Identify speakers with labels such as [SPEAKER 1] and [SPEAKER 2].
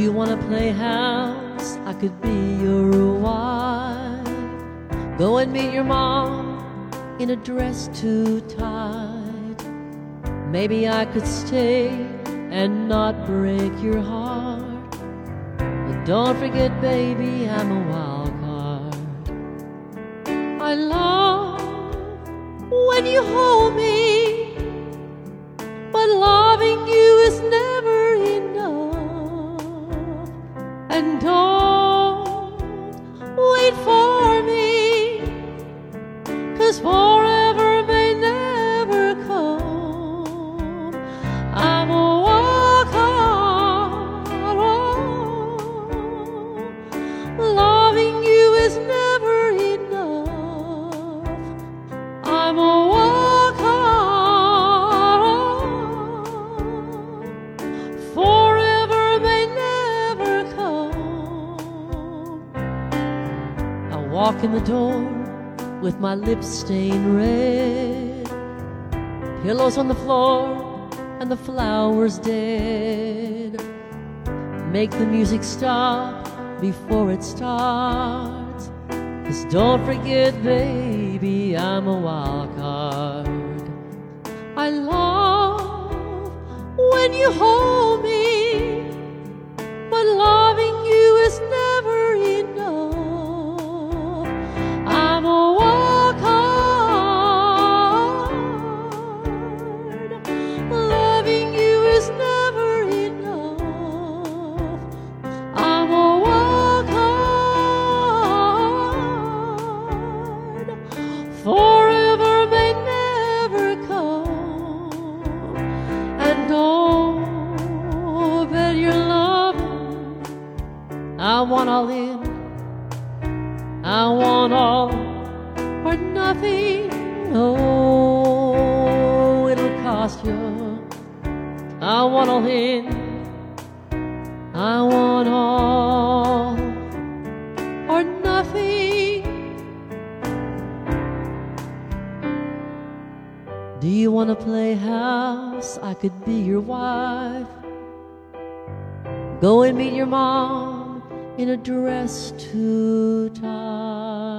[SPEAKER 1] you wanna play house? I could be your wife. Go and meet your mom in a dress too tight. Maybe I could stay and not break your heart. But don't forget, baby, I'm a wild card. I love when you hold me, but loving you is never enough. And don't wait for me, 'cause forever may never come. I'm a wild card. Loving you is never enough. I'm a wild card. Forever may never come. I walk in the door with my lips stained red, pillows on the floor and the flowers dead. Make the music stop before it starts, 'cause don't forget, baby, I'm a wild card. I love when you hold me, but loving you is never enough. I'm a wild card. Loving you is never enough. I'm a wild card. Forever may never come. And don't bet your loving. I want all in. I want all or nothing. Oh, it'll cost you. I want all in. I want all or nothing. Do you want to play house? I could be your wife. Go and meet your mom in a dress too tight.